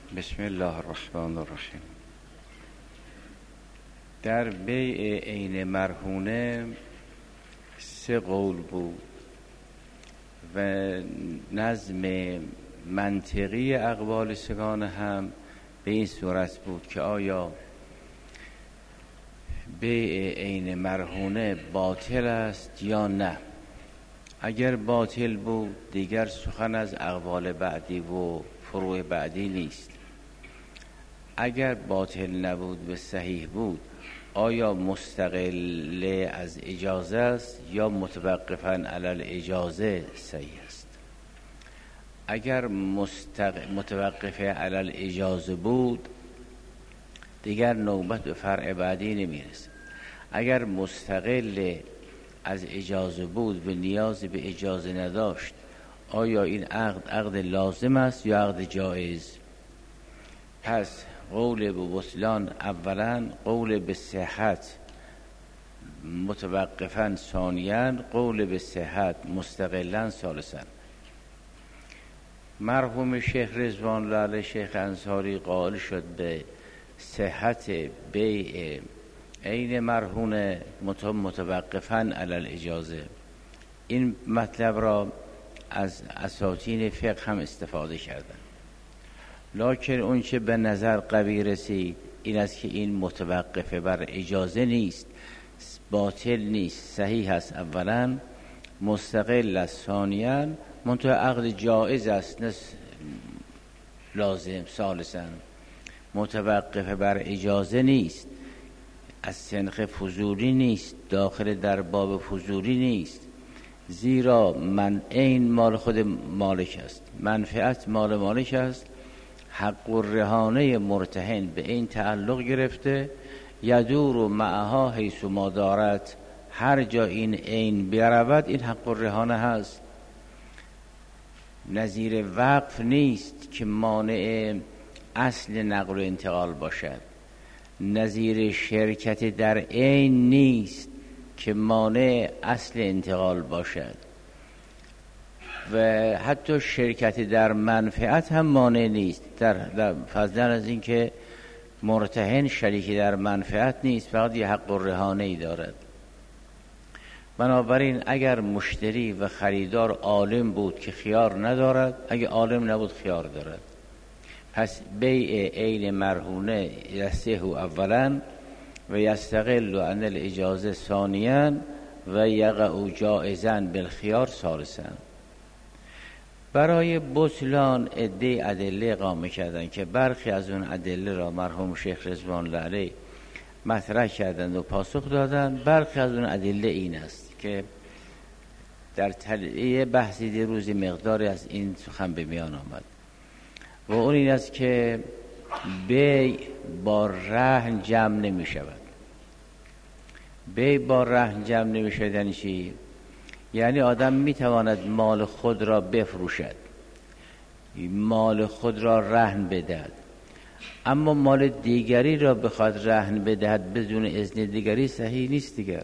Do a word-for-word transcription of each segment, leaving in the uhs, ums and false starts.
بسم الله الرحمن الرحیم. در بیع عین مرهونه سه قول بود و نظم منطقی اقوال سگان هم به این صورت بود که آیا بیع عین مرهونه باطل است یا نه. اگر باطل بود دیگر سخن از اقوال بعدی و فروع بعدی نیست. اگر باطل نبود و صحیح بود آیا مستقل از اجازه است یا متوقفاً علی الاجازه صحیح است. اگر مستق... متوقف علی الاجازه بود دیگر نوبت به فرع بعدی نمیرسه. اگر مستقل از اجازه بود و نیازی به اجازه نداشت آیا این عقد عقد لازم است یا عقد جایز؟ پس قول به بطلان اولا، قول به صحت متوقفاً ثانیاً، قول به صحت مستقلاً ثالثاً. مرحوم شیخ رضوان الله علیه شیخ انصاری قائل شد به صحت بیع عین مرهونه متوقفاً علی الاجازه. این مطلب را از اساتین فقه هم استفاده کردن، لکن اون چه به نظر قوی رسید این است که این متوقفه بر اجازه نیست، باطل نیست، صحیح است اولا، مستقل است ثانیاً، منتها عقد جائز است نه لازم ثالثاً. متوقفه بر اجازه نیست، از سنخ فضولی نیست، داخل در باب فضولی نیست، زیرا من این مال خود مالک است، منفعت مال مالک است، حق الرهانه مرتهن به این تعلق گرفته، یدور و معها حیث ما دارد، هر جا این عین برود این حق الرهانه هست. نظیر وقف نیست که مانع اصل نقل و انتقال باشد، نظیر شرکت در عین نیست که مانع اصل انتقال باشد، و حتی شرکت در منفعت هم مانع نیست، در, در فضلا از این که مرتهن شریکی در منفعت نیست، فقط یه حق الرهانه ای دارد. بنابراین اگر مشتری و خریدار عالم بود که خیار ندارد، اگه عالم نبود خیار دارد. پس بیع عین مرهونه یصح اولا و یستقل عن الاجازه ثانیاً و یقع جائزاً بالخیار ثالثاً. برای بطلان عده ادله اقامه کردن که برخی از اون ادله را مرحوم شیخ رضوان الله علیه مطرح کردند و پاسخ دادند. برخی از اون ادله این است که در تلیه بحثی دیروزی مقداری از این سخن به میان آمد و اون این است که بیع با رهن جمع نمی شود. بیع با رهن جمع نمی شود یعنی چی؟ یعنی آدم می تواند مال خود را بفروشد، مال خود را رهن بدهد، اما مال دیگری را بخواد رهن بدهد بدون اذن دیگری صحیح نیست. دیگر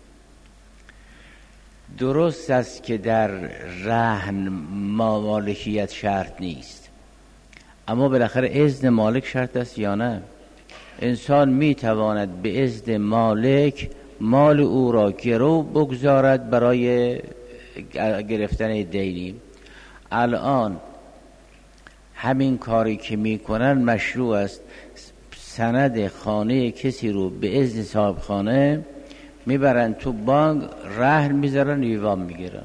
درست است که در رهن ما مالکیت شرط نیست، اما بالاخره اذن مالک شرط است یا نه؟ انسان می تواند به اذن مالک مال او را گرو بگذارد برای گرفتن دینی. الان همین کاری که می کنن مشروع است. سند خانه کسی رو به اذن صاحب خانه میبرن تو بانک، رهن میذارن، ویوام میگیرن.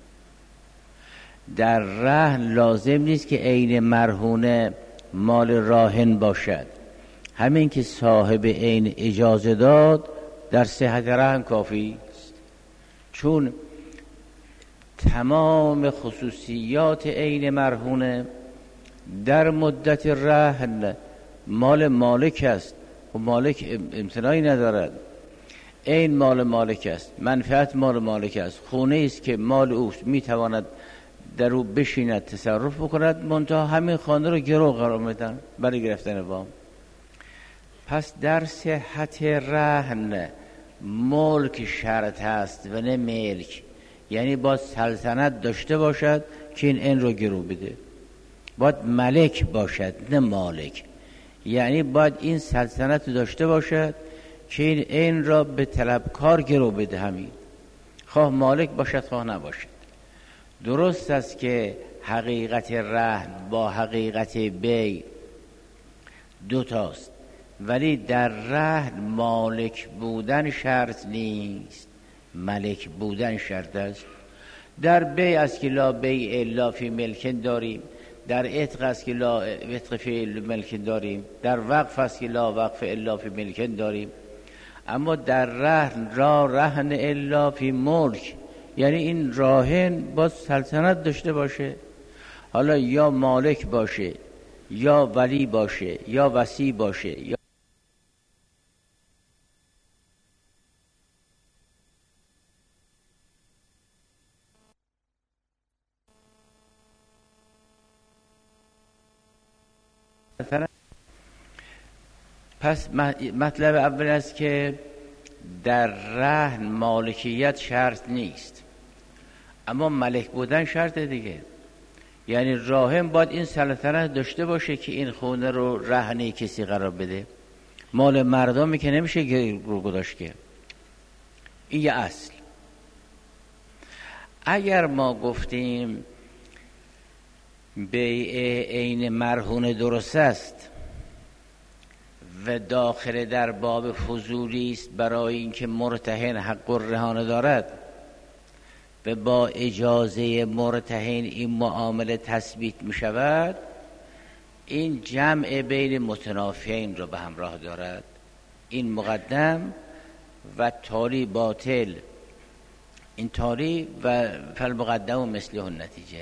در رهن لازم نیست که عین مرهونه مال راهن باشد، همین که صاحب عین اجازه داد در صحت رهن کافی است، چون تمام خصوصیات عین مرهونه در مدت رهن مال مالک است و مالک امتناعی ندارد. این مال مالک است، منفعت مال مالک است، خونه است که مال اوست، میتواند در او بشیند تصرف بکند، منتها همین خانه رو گرو قرار میدن برای گرفتن وام. پس در صحت رهن ملک شرط است و نه ملک، یعنی با سلطنت داشته باشد که این این رو گرو بده. باید ملک باشد نه مالک. یعنی باید این سلطنت داشته باشد که این عین را به طلبکار گرو بده، همین خواه مالک باشد خواه نباشد. درست است که حقیقت رهن با حقیقت بی دو تاست، ولی در رهن مالک بودن شرط نیست، ملک بودن شرط است. در بی است که لا بی الا فی ملکن داریم، در عتق است که لا عتق فی ملکن داریم، در وقف است که لا وقف الا فی ملکن داریم. اما در رهن را رهن الا فی ملک، یعنی این راهن باید سلطنت داشته باشه، حالا یا مالک باشه یا ولی باشه یا وصی باشه یا پس مطلب اول است که در رهن مالکیت شرط نیست، اما ملک بودن شرط دیگه. یعنی راهن باید این سلطنت داشته باشه که این خونه رو رهن کسی قرار بده، مال مردمی که نمیشه رو گذاشت که. این یه اصل. اگر ما گفتیم بیع عین مرهون درست است و داخل در باب فضولی است برای اینکه مرتهن حق الرهان دارد و با اجازه مرتهن این معامله تثبیت می شود، این جمع بین متنافیین را به همراه دارد. این مقدم و تالی باطل، این تالی و فالمقدم و مثله النتیجه.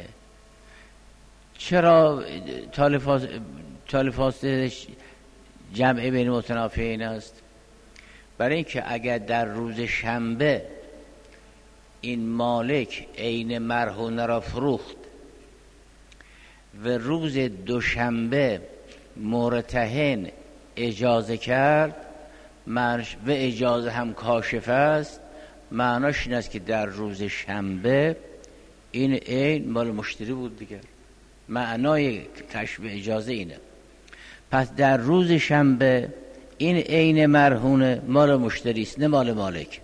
چرا تالی فاسد جمع بین متنافیین است؟ برای اینکه اگر در روز شنبه این مالک عین مرهونه را فروخت و روز دوشنبه مرتهن اجازه کرد و اجازه هم کاشف است، معناش این است که در روز شنبه این عین مال مشتری بود دیگر. معنای کشف اجازه اینه. پس در روز شنبه این عین مرهونه مال مشتری است نه مال مالک،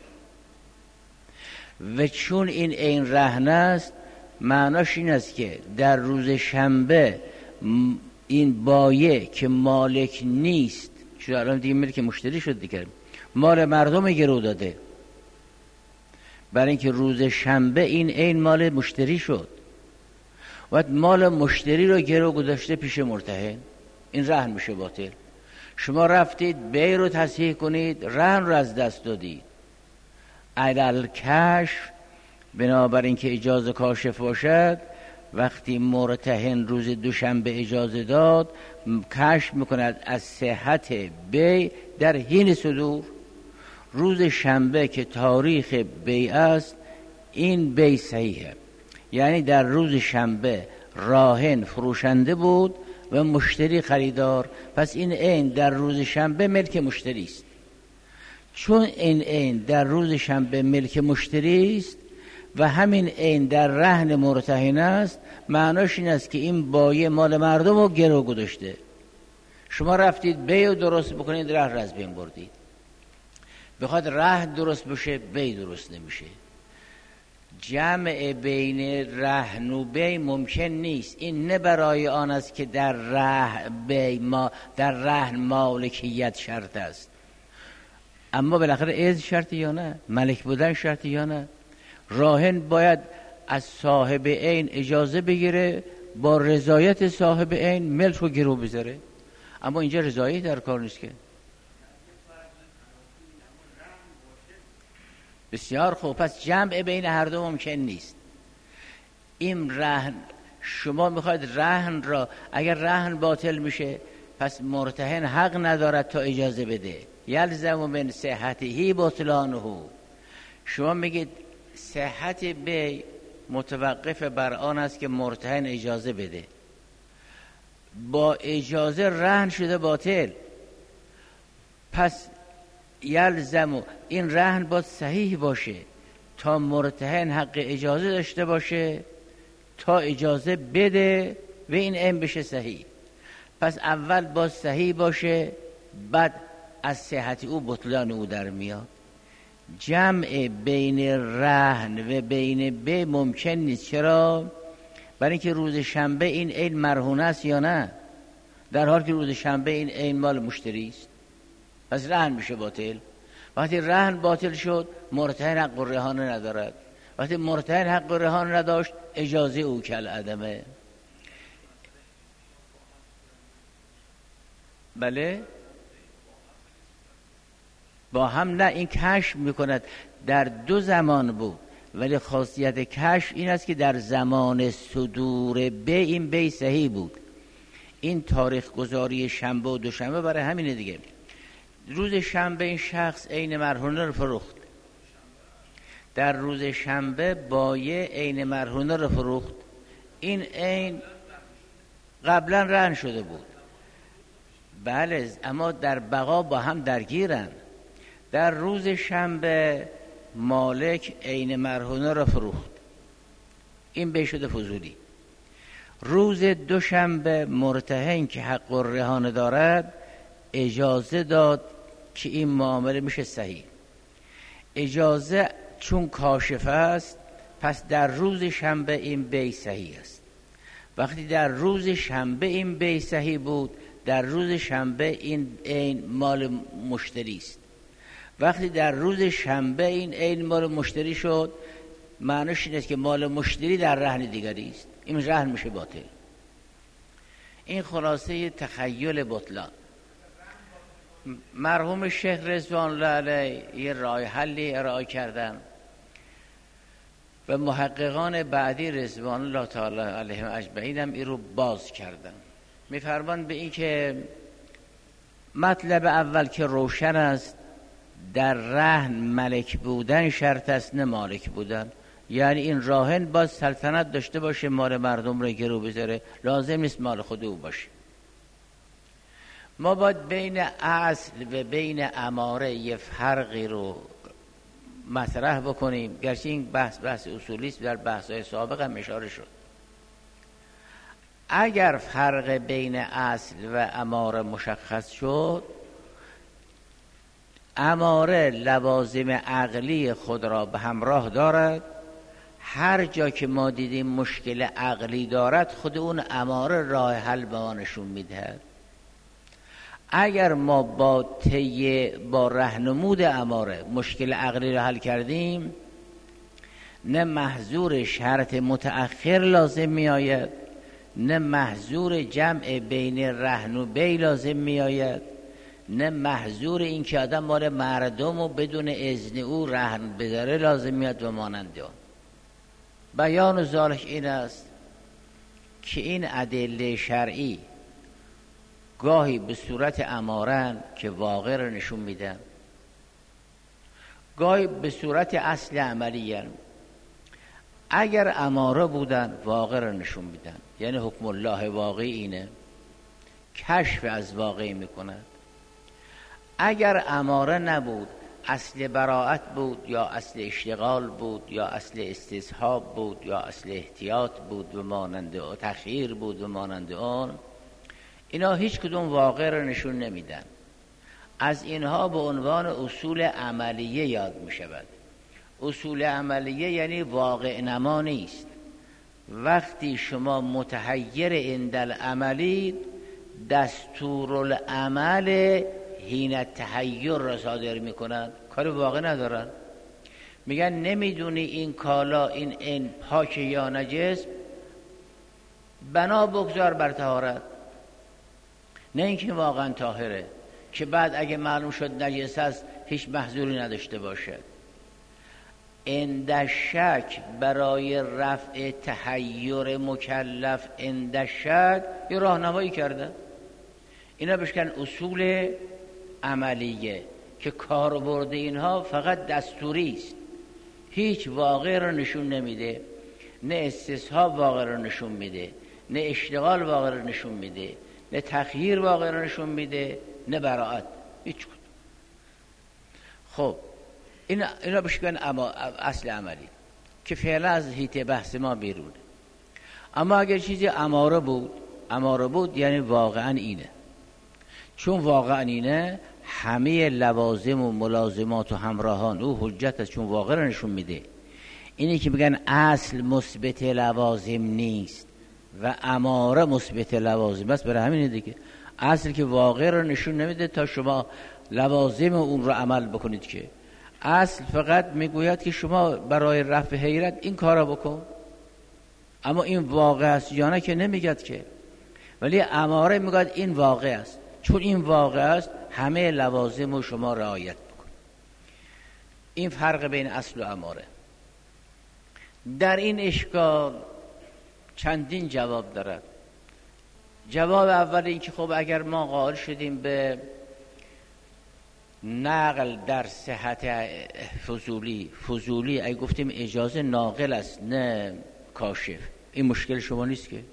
و چون این عین رهن است معناش این است که در روز شنبه این بایع که مالک نیست، چون الان دیگه ملک مشتری شد دیگه، مال مردم گرو داده، برای اینکه روز شنبه این عین مال مشتری شد و مال مشتری رو گرو گذاشته پیش مرتهن، این رهن میشه باطل. شما رفتید بیع رو تصحیح کنید، رهن رو از دست دادید. علل کشف، بنابراین که اجازه کاشف باشد، وقتی مرتهن روز دوشنبه اجازه داد کشف میکند از صحت بیع در حین صدور. روز شنبه که تاریخ بیع است این بیع صحیحه، یعنی در روز شنبه راهن فروشنده بود و مشتری خریدار، پس این عین در روز شنبه ملک مشتری است. چون این عین در روز شنبه ملک مشتری است و همین عین در رهن مرتهن است، معناش این است که این بایع مال مردم رو گرو گذاشته. شما رفتید بیع درست بکنید، رهن از بین بردید. بخواد رهن درست بشه بیع درست نمیشه. جمع بین رهن و بیع ممکن نیست. این نه برای آن است که در رهن بیع ما در رهن مالکیت شرط است، اما بالاخره اذن شرطی یا نه، ملک بودن شرطی یا نه. راهن باید از صاحب عین اجازه بگیره، با رضایت صاحب عین ملک رو گرو بذاره، اما اینجا رضایت در کار نیست که. بسیار خوب، پس جمع بین هر دو ممکن نیست. این رهن، شما میخواید رهن را، اگر رهن باطل میشه پس مرتهن حق ندارد تا اجازه بده. یلزم من صحته بطلانه. شما میگید صحت بیع متوقف بر آن است که مرتهن اجازه بده. با اجازه رهن شده باطل، پس یلزم این رهن باید صحیح باشه تا مرتهن حق اجازه داشته باشه تا اجازه بده و این عین بشه صحیح. پس اول با صحیح باشه، بعد از صحت او بطلان او در میاد. جمع بین رهن و بین به ممکن نیست. چرا؟ برای اینکه روز شنبه این عین مرهونه است یا نه، در حالی که روز شنبه این عین مال مشتری است. پس رهن میشه باطل. وقتی رهن باطل شد مرتهن حق الرهان ندارد. وقتی مرتهن حق الرهان نداشت اجازه او کل عدمه. بله با هم نه، این کشف میکند. در دو زمان بود، ولی خاصیت کشف این است که در زمان صدور به این بی صحیح بود. این تاریخ گذاری شنبه و دوشنبه برای همینه دیگه. روز شنبه این شخص عین مرهونه رو فروخت، در روز شنبه بایع عین مرهونه رو فروخت. این عین قبلا رهن شده بود، بله، اما در بقا با هم درگیرن. در روز شنبه مالک عین مرهونه را فروخت، این به شده فضولی. روز دوشنبه مرتهن که حق الرهان دارد اجازه داد که این معامله میشه صحیح. اجازه چون کاشف است، پس در روز شنبه این بی صحیح است. وقتی در روز شنبه این بی صحیح بود، در روز شنبه این عین مال مشتری است. وقتی در روز شنبه این عین مال مشتری شد، معنیش این است که مال مشتری در رهن دیگری است، این رهن میشه باطل. این خلاصه تخیل بطلان. مرحوم شیخ رضوان الله علیه یه راه حلی ارائه کردن و محققان بعدی رضوان الله تعالی علیهم اجمعین هم این رو باز کردن. میفرمان به این که مطلب اول که روشن است، در رهن ملک بودن شرط است نه مالک بودن. یعنی این راهن باز سلطنت داشته باشه، مال مردم رو گرو بذاره، لازم نیست مال خود او باشه. ما باید بین اصل و بین اماره یه فرقی رو مطرح بکنیم، گرچه این بحث بحث اصولی است، در بحث‌های سابق هم اشاره شد. اگر فرق بین اصل و اماره مشخص شد، اماره لوازم عقلی خود را به همراه دارد. هر جا که ما دیدیم مشکل عقلی دارد، خود اون اماره راه حل به ما نشون میدهد. اگر ما با طی با رهنمود اماره مشکل عقلی را حل کردیم، نه محظور شرط متأخر لازم می آید، نه محظور جمع بین رهن و بی لازم می آید، نه محظور این که آدم مال مردم و بدون اذن او رهن بذاره لازم میاد و مانند آن. بیان ذالک این است که این ادله شرعی گاهی به صورت امارن که واقع را نشون میدن، گاهی به صورت اصل عملی هن. اگر اماره بودن واقع را نشون میدن، یعنی حکم الله واقعی اینه، کشف از واقعی میکند. اگر اماره نبود، اصل براءت بود یا اصل اشتغال بود یا اصل استصحاب بود یا اصل احتیاط بود و مانند آن، تخییر بود و مانند آن، اینا هیچ کدوم واقع را نشون نمیدن. از اینها به عنوان اصول عملیه یاد می شود. اصول عملیه یعنی واقع نما نیست. وقتی شما متحیر اندل عملی، دستورالعمل حین تحیر را صادر می کنند، کار واقع ندارن. میگن نمیدونی این کالا این این پاک یا نجس، بنا بگذار بر طهارت. نه اینکه واقعا طاهره که بعد اگه معلوم شد نجس است هیچ محذوری نداشته باشد. اند شک برای رفع تحیر مکلف اند شک یه راهنمایی کرده. اینا بشکن اصول عملیه که کاربرد اینها فقط دستوری است، هیچ واقع را نشون نمیده، نه استصحاب واقع را نشون میده، نه اشتغال واقع را نشون میده، نه تخییر واقع را نشون میده، نه براءت، هیچ کدوم. خب اینا اینا بهش میگن اما اصل عملی که فعلا از حیطه بحث ما بیرونه. اما اگر چیزی اماره بود، اماره بود یعنی واقعا اینه. چون واقعا اینه، همه لوازم و ملازمات و همراهان او حجت است، چون واقع را نشون میده. اینی که میگن اصل مثبت لوازم نیست و اماره مثبت لوازم است، برای همینه دیگه. اصل که واقع را نشون نمیده تا شما لوازم اون رو عمل بکنید، که اصل فقط میگوید که شما برای رفع حیرت این کارا بکن، اما این واقع است یا نه که نمیگد که. ولی اماره میگوید این واقع است، چون این واقع است همه لوازم رو شما رعایت بکن. این فرق بین اصل و اماره. در این اشکال چندین جواب دارد. جواب اول این که خب اگر ما قائل شدیم به نقل در صحت فضولی، فضولی اگه گفتیم اجازه ناقل است نه کاشف، این مشکل شما نیست که.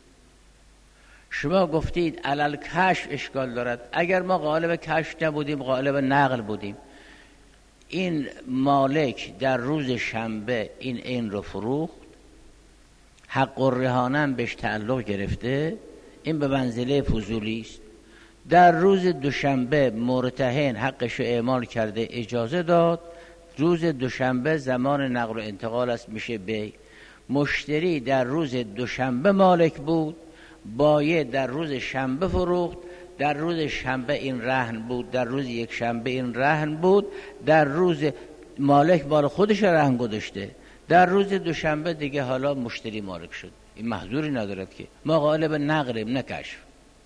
شما گفتید علل کشف اشکال دارد. اگر ما قائل به کشف نبودیم، قائل به نقل بودیم، این مالک در روز شنبه این عین رو فروخت، حق الرهانه هم بهش تعلق گرفته، این به منزله فضولی است. در روز دوشنبه مرتهن حقش رو اعمال کرده، اجازه داد، روز دوشنبه زمان نقل و انتقال است، میشه بی. مشتری در روز دوشنبه مالک بود، بایع در روز شنبه فروخت، در روز شنبه این رهن بود، در روز یک شنبه این رهن بود، در روز مالک مال خودش رهن گذاشته، در روز دوشنبه دیگه حالا مشتری مالک شد. این محظوری ندارد که. ما قائل به نقلیم نه کشف.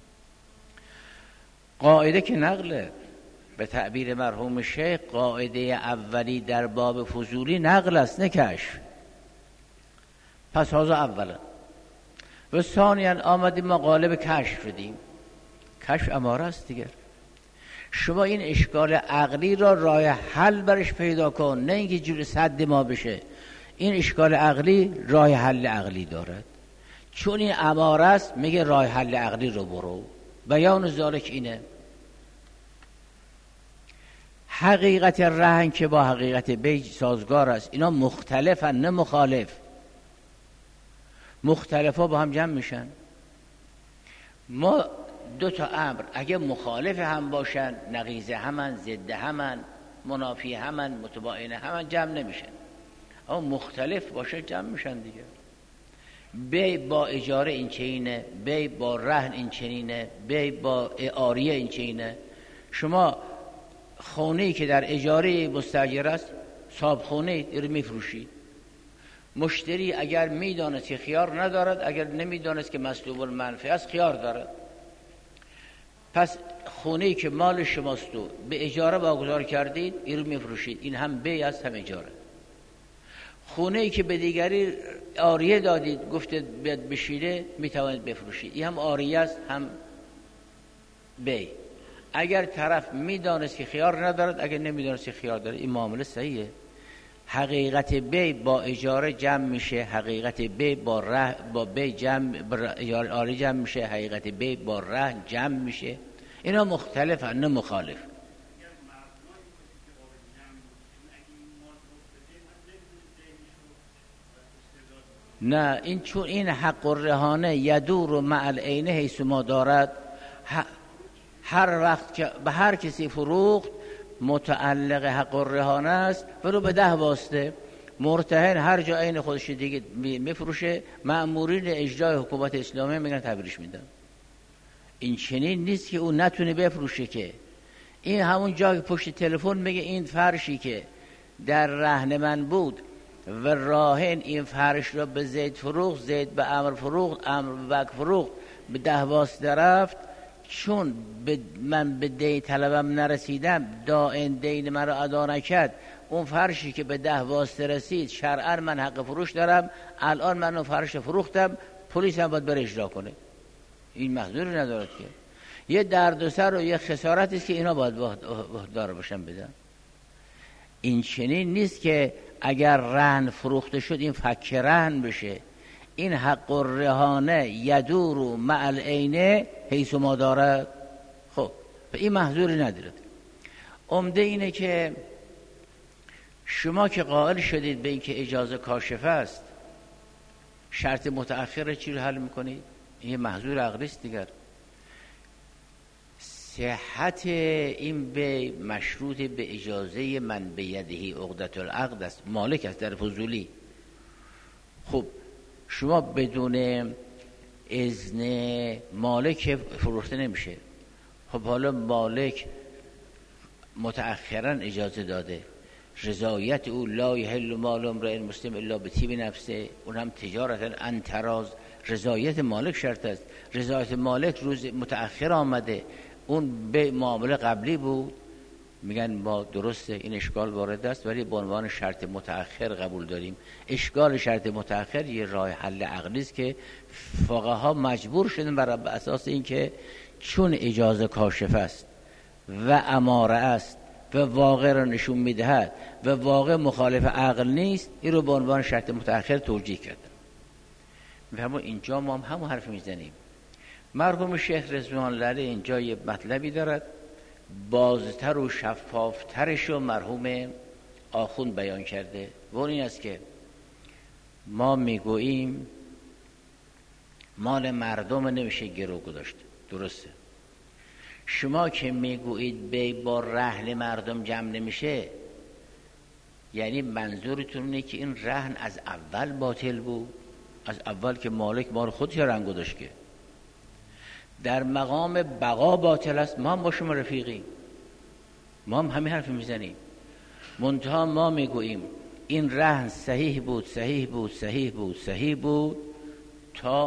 قاعده که نقله، به تعبیر مرحوم شیخ قاعده اولی در باب فضولی نقل است نه کشف. پس هذا اولا. و ثانیا آمدیم ما قائل به کشف شدیم، کشف اماره است دیگر. شما این اشکال عقلی را راه حل برش پیدا کن، نه اینکه جور صد ما بشه. این اشکال عقلی راه حل عقلی دارد، چون این اماره است میگه راه حل عقلی رو برو. بیان ذالک اینه. حقیقت رهن که با حقیقت بیع سازگار است، اینا مختلفن نه مخالف. مختلف ها با هم جمع میشن. ما دو تا امر اگه مخالف هم باشن، نقیض همن، ضد همن، منافی همن، متباین همن، جمع نمیشن. اما مختلف باشه جمع میشن دیگه. بی با اجاره این چینه، بی با رهن این چینه، بی با اعاریه این چینه. شما خونه‌ای که در اجاره مستاجر است، صاحب خونه رو میفروشید. مشتری اگر میدانست که خیار ندارد، اگر نمیدانست که مطلوب المنفعه است، خیار دارد. پس خونه‌ای که مال شماست و به اجاره واگذار کردید، این رو میفروشید. این هم بیع است هم اجاره. خونه‌ای که به دیگری عاریه دادید، گفتید بیاد بشینه، میتوانید بفروشید. این هم عاریه است هم بیع. اگر طرف میدانست که خیار ندارد، اگر نمیدانست که خیار دارد، این معامله صحیحه. حقیقت بیع با اجاره جمع میشه، حقیقت بیع با ره با بیع جمع عالی جمع میشه، حقیقت بیع با رهن جمع میشه. اینا مختلفن نه مخالف. نه، این چون این حق الرهانه یدور مع العین حیث ما دارد، هر وقت که به هر کسی فروخت متعلق حق الرهانه است، ولو به ده واسطه. مرتهن هر جا عین خودش دیگه میفروشه، مأمورین اجرای حکومت اسلامی میگن تبریش میدن. این چنین نیست که اون نتونه بفروشه که. این همون جا که پشت تلفن میگه این فرشی که در رهن من بود و راهن این فرش را به زید فروخت، زید به امر فروخت، امر به بک فروخت، به ده واسطه رفت، چون من به دی طلبم نرسیدم، دائن دین من را ادا نکرد، اون فرشی که به ده واسطه رسید شرعاً من حق فروش دارم، الان من اون فرش فروختم، پلیس هم باید بره اجرا کنه. این محضوری ندارد که. یه درد و سر و یه خسارتی است که اینا باید دار باشن بدن. این چنین نیست که اگر رهن فروخته شد این فک رهن بشه. این حق الرهانه یدور مع العین حیث ما دارد. خب این محظوری ندارد. عمده اینه که شما که قائل شدید به این که اجازه کاشفه است، شرط متأخر چی رو حل میکنید؟ این محظور عقلی است دیگر. صحت این به مشروط به اجازه من بیدهی عقدة العقد است، مالک است در فضولی. خب شما بدون اذن مالک فروخته نمیشه. خب حالا مالک متأخرا اجازه داده، رضایت او لا یحل مال امرئ مسلم الا بطیب نفسه، اونم تجارتا عن تراض، رضایت مالک شرط است. رضایت مالک روز متأخر آمده، اون به معامله قبلی بود، میگن ما درسته این اشکال وارد است ولی به عنوان شرط متأخر قبول داریم. اشکال شرط متأخر یه راه حل عقلی است که فقها مجبور شدن بر اساس اینکه چون اجازه کاشف است و اماره است و واقع را نشون میدهد و واقع مخالف عقل نیست، این رو به عنوان شرط متأخر توجیه کردن. و اینجا ما هم همون حرف میزنیم. مرحوم شیخ رضوان الله علیه اینجا یه مطلبی دارد، بازتر و شفافترش رو مرحوم آخوند بیان کرده و اون این است که ما میگوییم مال مردم نمیشه گرو گذاشت، درسته. شما که میگویید بی با رهن مردم جمع نمیشه، یعنی منظورتون اینه که این رهن از اول باطل بود، از اول که مالک مال خودش رهن گذاشت، که در مقام بقا باطل است. ما هم با شما رفیقیم، ما هم همین حرف میزنیم، منتها ما میگوییم این رهن صحیح بود صحیح بود صحیح بود صحیح بود تا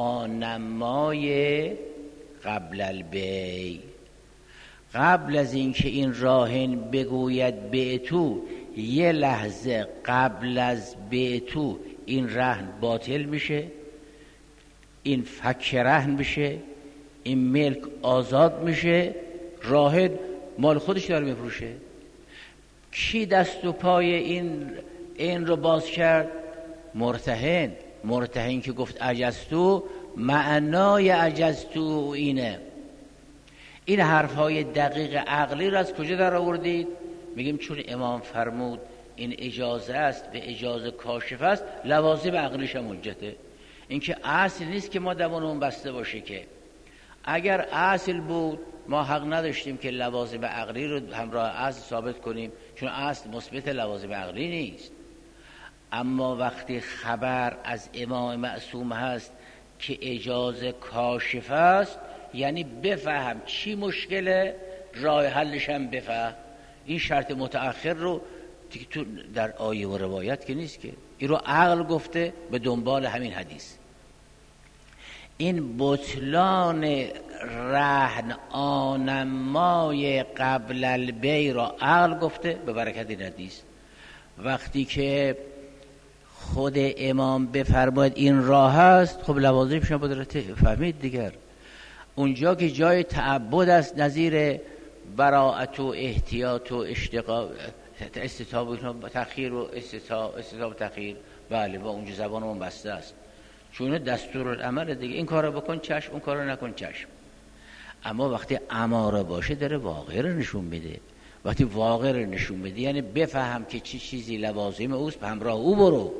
آنمای قبل البیع، قبل از اینکه این راهن بگوید بیعتو، یه لحظه قبل از بیعتو این رهن باطل میشه، این فک رهن میشه، این ملک آزاد میشه، راهن مال خودش داره میفروشه. کی دست و پای این این رو باز کرد؟ مرتهن. مرتهن که گفت عجزتو، معنای عجزتو اینه. این حرفهای دقیق عقلی رو از کجا در آوردید؟ میگیم چون امام فرمود این اجازه است به اجازه کاشف است، لوازم عقلیش هم حجته. این که اصل نیست که ما دمون اون بسته باشه، که اگر اصل بود ما حق نداشتیم که لوازم عقلی رو همراه اصل ثابت کنیم، چون اصل مثبت لوازم عقلی نیست. اما وقتی خبر از امام معصوم هست که اجازه کاشف است، یعنی بفهم چی مشکله، راه حلش هم بفهم. این شرط متأخر رو تو در آیه و روایت که نیست، که این رو عقل گفته به دنبال همین حدیث. این بطلان رهن آنمای قبل البیع را عقل گفته به برکت این حدیث. وقتی که خود امام بفرماید این راه هست، خب لوازمش هم باید فهمید دیگر. اونجا که جای تعبد است، نظیر براءت و احتیاط و اشتقاق استتاب و تخییر و استتاب و تخییر، بله با اونجا زبانمون بسته است، چون دستورالعمل دیگه، این کارو بکن چشم، اون کارو نکن چشم. اما وقتی اماره باشه داره واقع رو نشون میده. وقتی واقع رو نشون میده یعنی بفهم که چی چیزی لوازم اوست، به همراه او برو.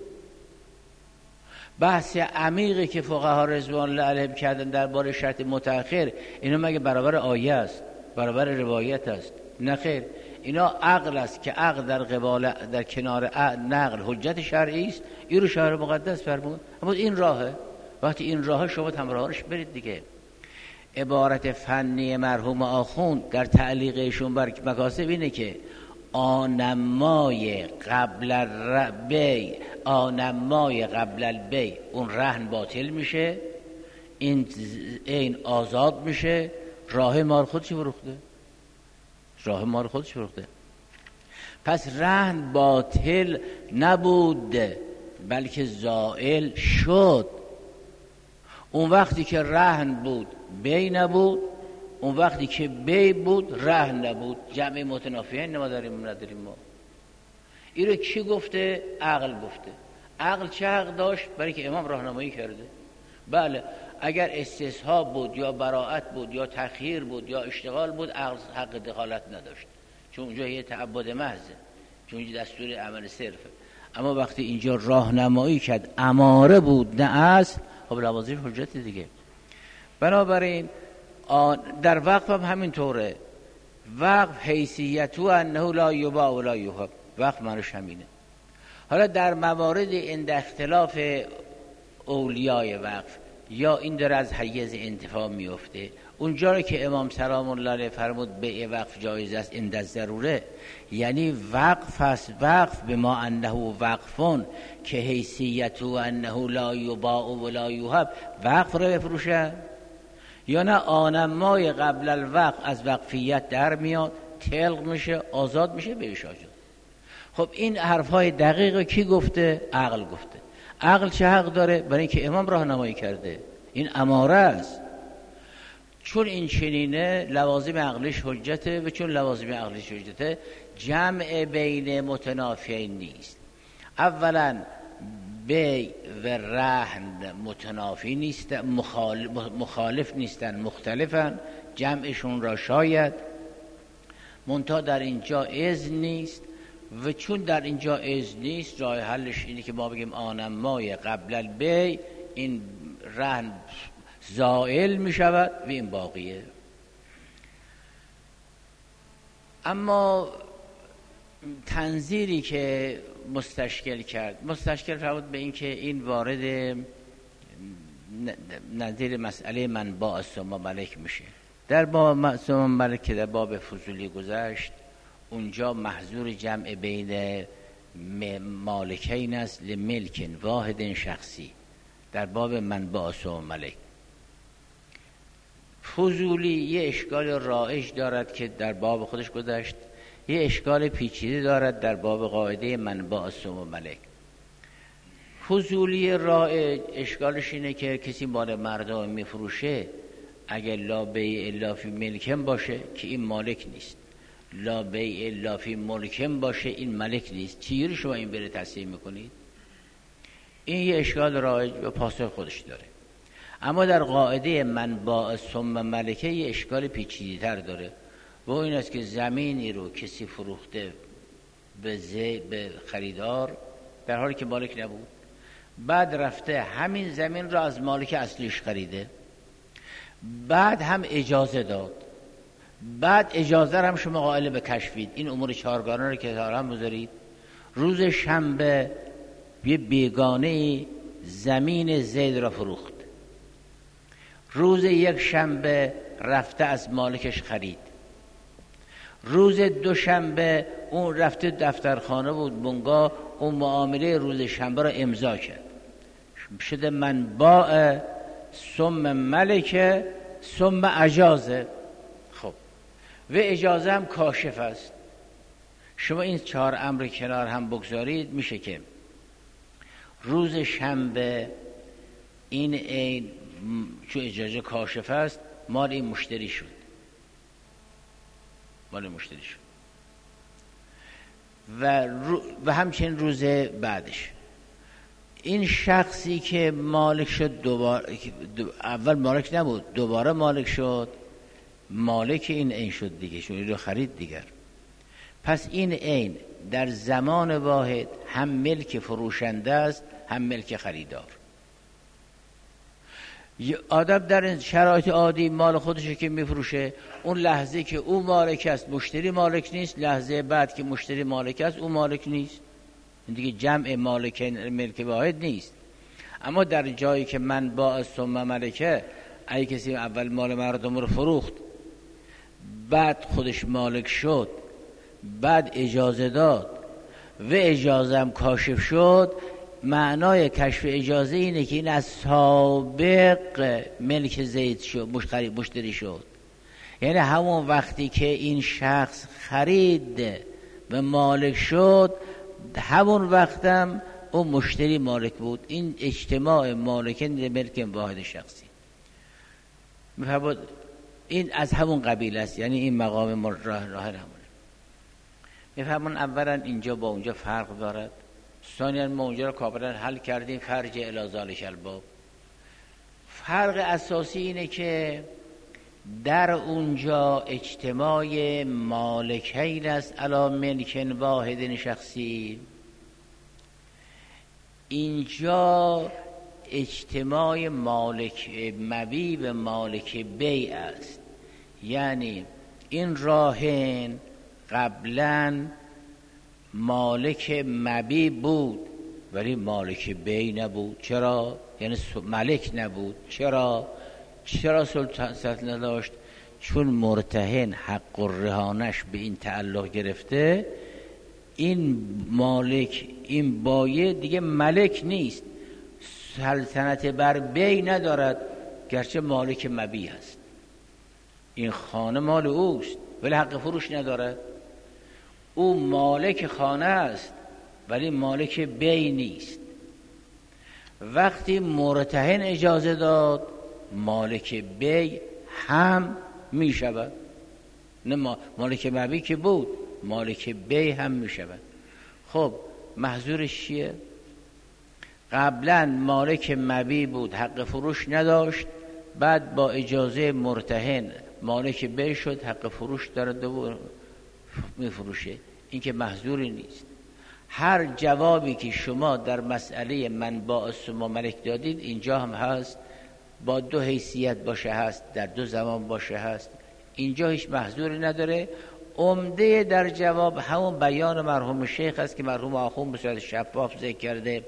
بحث عمیقی که فقها رضوان الله علیهم کردن درباره شرط متأخر، اینا مگه برابر آیه است، برابر روایت است؟ نه خیر، اینا عقل است که عقل در قبال در کنار نقل حجت شرعی است. این رو شرع مقدس فرمود. اما این راهه، وقتی این راهه شما همراهش برید دیگه. عبارت فنی مرحوم آخوند در تعلیقشون بر مکاسب اینه که آنمای قبل البیع، آنمای قبل البیع اون رهن باطل میشه، این این آزاد میشه، راه مال خودش فروخته، راه مال خودش فروخته. پس رهن باطل نبود بلکه زائل شد. اون وقتی که رهن بود بی نبود، اون وقتی که بی بود رهن نبود. جمع متنافیین ما داریم نداریم. ما این رو کی گفته؟ عقل گفته. عقل چه حق داشت؟ برای که امام راهنمایی کرده. بله اگر استصحاب بود یا براءت بود یا تخییر بود یا اشتغال بود، عقل حق دخالت نداشت، چون اونجا یه تعبد محضه، چون اونجا دستور عمل صرفه. اما وقتی اینجا راهنمایی کرد اماره بود نه اصل، خب لوازم حجت دیگه. بنابراین در وقف هم همینطوره. وقف حیثیتو انه لا یباع ولا یوهب، وقف معنیش همینه. حالا در موارد عند اختلاف اولیای وقف یا این داره از حیز انتفاع میفته، اونجا که امام سلام الله علیه فرمود بیع وقف جایز است عند الضروره، یعنی وقف است. وقف به ما انه وقفون که حیثیتو انه لا یباع ولا یوهب، وقف رو بفروشن یا نه آنمای قبل الوقف از وقفیت در میاد، تلق میشه، آزاد میشه، بهش آزاد. خب این حرفای دقیق کی گفته؟ عقل گفته. عقل چه حق داره؟ برای اینکه امام راهنمایی کرده، این اماره است. چون این چنینه لوازم عقلیش حجته و چون لوازم عقلیش حجته جمع بین متنافیین نیست. اولا بیع و رهن متنافی نیستن، مخالف, مخالف نیستن، مختلفن، جمعشون را شاید منتها در اینجا اذن نیست و چون در اینجا اذن نیست راه حلش اینه که ما بگیم آنمای قبل البیع، این رهن زائل می شود و این باقیه. اما تنظیری که مستشکل کرد، مستشکل فرمود به این که این وارد نظیر مسئله منباع ثم ملک میشه. در باب ثم ملک که در باب فضولی گذشت، اونجا محظور جمع بین مالکین است لملک واحد شخصی در باب منباع ثم ملک. فضولی یه اشکال رایج دارد که در باب خودش گذشت، یه اشکال پیچیده دارد در باب قاعده منباع ثم ملک. فضولی رایج اشکالش اینه که کسی مال مردم میفروشه، اگر لا بیع الا فی ملکم باشه که این مالک نیست، لا بیع الا فی ملکم باشه این ملک نیست، چیزی شما این بره تصحیح میکنید؟ این یه اشکال رایج و پاسخ خودش داره. اما در قاعده منباع ثم ملکه یه اشکال پیچیده تر داره و این است که زمینی رو کسی فروخته به, به خریدار در حالی که مالک نبود، بعد رفته همین زمین رو از مالک اصلیش خریده، بعد هم اجازه داد، بعد اجازه هم شما قائل به کشفید. این امور چهارگانه رو که هم بذارید. روز شنبه یه بیگانه زمین زید را فروخت، روز یک شنبه رفته از مالکش خرید، روز دوشنبه اون رفته دفترخانه بود بنگاه اون معامله روز شنبه را امضا کرد، شده منباع ثم ملکه ثم اجازه. خب و اجازه هم کاشف است. شما این چهار امر کنار هم بگذارید، میشه که روز شنبه این این چون اجازه کاشف است مال این مشتری شد، مال مشتری شد و, رو و همچنین روز بعدش این شخصی که مالک شد دوباره، اول مالک نبود دوباره مالک شد، مالک این عین شد دیگه، چون این رو خرید دیگر. پس این عین در زمان واحد هم ملک فروشنده است هم ملک خریدار. آدم در این شرایط عادی مال خودشه که میفروشه، اون لحظه که او مالک است مشتری مالک نیست، لحظه بعد که مشتری مالک است او مالک نیست. این دیگه جمع مالک ملک واحد نیست. اما در جایی که منباع ثم ملکه، اگه کسی اول مال مردم رو فروخت بعد خودش مالک شد بعد اجازه داد و اجازه هم کاشف شد، معنای کشف اجازه اینه که این از سابق ملک زید شد، مشتری شد. یعنی همون وقتی که این شخص خرید و مالک شد همون وقتم اون مشتری مالک بود. این اجتماع مالکین ملک واحد شخصی میفهمید؟ این از همون قبیل است، یعنی این مقام راه راه همونه. میفهمون اولا اینجا با اونجا فرق دارد، ثانیا ما اونجا رو کاملا حل کردیم، فرج الی ذالک الباب. فرق اساسی اینه که در اونجا اجتماع مالکین است علی ملک واحد شخصی، اینجا اجتماع مالک مبی و مالک بی است. یعنی این راهن قبلا مالک مبی بود ولی مالک بی نبود. چرا؟ یعنی ملک نبود. چرا؟ چرا سلطنت نداشت؟ چون مرتهن حق الرهانش به این تعلق گرفته، این مالک، این بایه دیگه ملک نیست، سلطنت بر بی ندارد، گرچه مالک مبی هست. این خانه مال اوست ولی حق فروش ندارد. او مالک خانه است ولی مالک بی نیست. وقتی مرتهن اجازه داد، مالک بی هم می شود. نه مالک مبی که بود، مالک بی هم می شود. خب محظورش چیه؟ قبلا مالک مبی بود، حق فروش نداشت، بعد با اجازه مرتهن مالک بی شد، حق فروش داره و می فروشه. این که محظوری نیست. هر جوابی که شما در مسئله من با اسم ملک دادید اینجا هم هست، با دو حیثیت باشه هست، در دو زمان باشه هست. اینجا هیچ محظوری نداره. عمده در جواب همون بیان مرحوم شیخ است که مرحوم آخوند به صورت شفاف ذکر کرده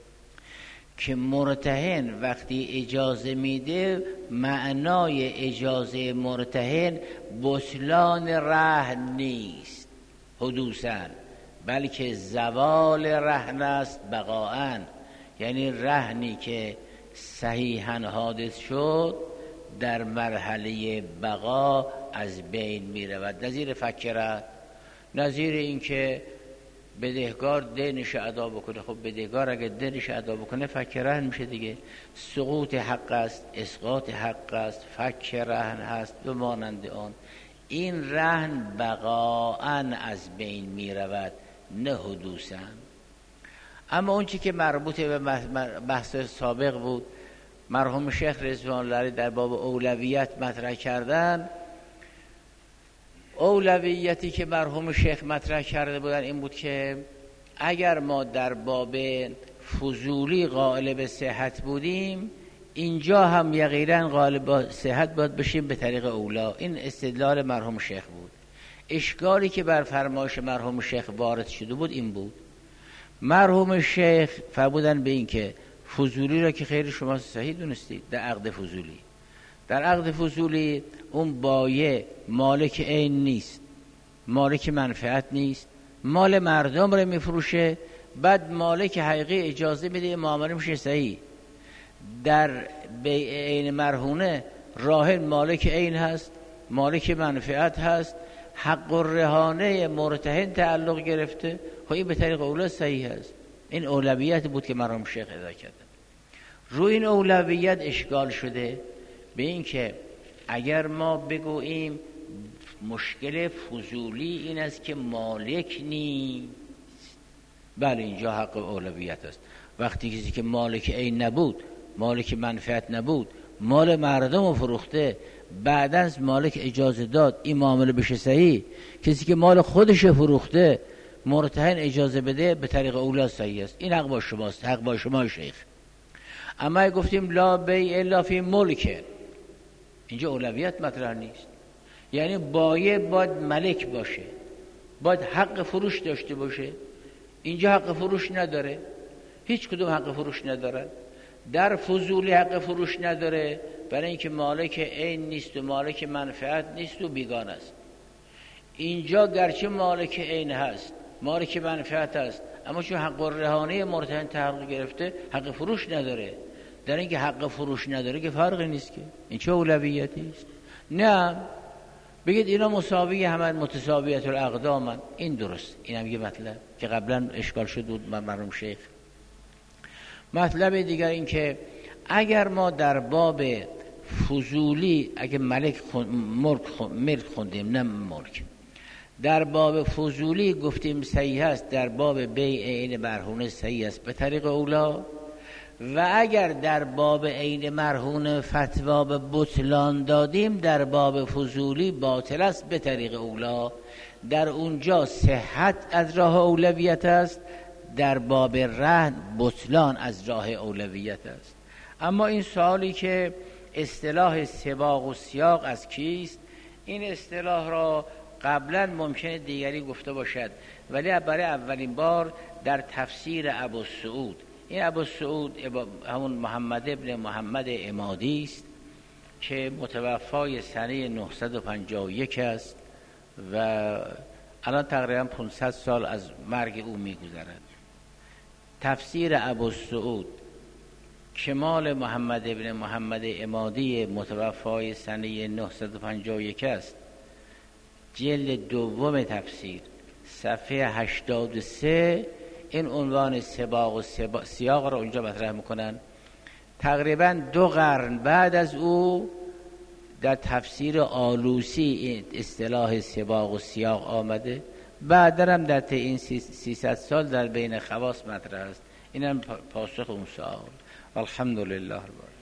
که مرتهن وقتی اجازه میده، معنای اجازه مرتهن بطلان رهن نیست حدوثاً، بلکه زوال رهن است بقاءً. یعنی رهنی که صحیحاً حادث شد در مرحله بقا از بین می رود. نظیر فکره، نظیر این که بدهکار دینش ادا بکنه. خب بدهکار اگه دینش ادا بکنه فک رهن میشه دیگه. سقوط حق است، اسقاط حق است، فک رهن هست به مانند آن. این رهن بقاءً از بین می رود نه حدوثاً. اما اون چی که مربوط به بحث سابق بود، مرحوم شیخ رضوان الله علیه در باب اولویت مطرح کردن. اولویتی که مرحوم شیخ مطرح کرده بودن این بود که اگر ما در باب فضولی قائل به صحت بودیم، اینجا هم یقینا قائل به صحت باید بشیم به طریق اولا. این استدلال مرحوم شیخ بود. اشکالی که بر فرمایش مرحوم شیخ وارد شده بود این بود، مرحوم شیخ فرمودن به این که فضولی را که خیر شما صحیح دونستید در عقد فضولی، در عقد فضولی اون بایه مالک عین نیست، مالک منفعت نیست، مال مردم را میفروشه، بعد مالک حقیقی اجازه میده معامله میشه صحیح. در بیع عین مرهونه راهن مالک عین هست، مالک منفعت هست، حق الرهانه مرتهن تعلق گرفته، خب این به طریق اولا صحیح هست. این اولویت بود که مرحوم شیخ ادا کرده. روی این اولویت اشکال شده به این که اگر ما بگوییم مشکل فضولی این است که مالک نیست، بله اینجا حق اولویت است. وقتی کسی که مالک عین نبود، مالک منفعت نبود، مال مردم رو فروخته، بعد از مالک اجازه داد این معامله بشه صحیح، کسی که مال خودش فروخته مرتهن اجازه بده به طریق اولا صحیح است. این حق با شماست، حق با شما شیخ. اما گفتیم لا بیع الا فی ملک، اینجا اولویت مطرح نیست. یعنی بایع باید ملک باشه، باید حق فروش داشته باشه. اینجا حق فروش نداره، هیچ کدوم حق فروش نداره. در فضولی حق فروش نداره برای اینکه مالک عین نیست و مالک منفعت نیست و بیگانه است. اینجا گرچه مالک عین هست، مالک منفعت هست، اما چون حق الرهانه مرتهن تعلق گرفته حق فروش نداره. در اینکه حق فروش نداره که فرقی نیست که. این چه اولویتی است؟ نه بگید اینا مساوی همه، متساویت الاقدامن، این درست. این هم یه مطلب که قبلا اشکال شد بود مرحوم شیخ. مطلب دیگر این که اگر ما در باب فضولی اگه ملک خون، ملک خون، ملک خوندیم نه ملک، در باب فضولی گفتیم صحیح است، در باب بیع عین مرهونه صحیح است به طریق اولا، و اگر در باب عین مرهونه فتوا به بطلان دادیم در باب فضولی باطل است به طریق اولا. در اونجا صحت از راه اولویت است، در باب رهن بطلان از راه اولویت است. اما این سوالی که اصطلاح سباق و سیاق از کیست، این اصطلاح را قبلا ممکنه دیگری گفته باشد، ولی برای اولین بار در تفسیر ابوالسعود، این ابوالسعود همون محمد ابن محمد عمادی است که متوفای سنه نهصد و پنجاه و یک است و الان تقریبا پانصد سال از مرگ او می‌گذرد. تفسیر ابوالسعود که مال محمد ابن محمد عمادی متوفای سنه نهصد و پنجاه و یک است، جلد دوم تفسیر صفحه هشتاد و سه این عنوان سباق و سیاق را اونجا مطرح میکنن. تقریبا دو قرن بعد از او در تفسیر آلوسی این اصطلاح سباق و سیاق آمده، بعد هم در طی این سیصد سال در بین خواص مطرح است. اینم پاسخ اون سوال. الحمدلله.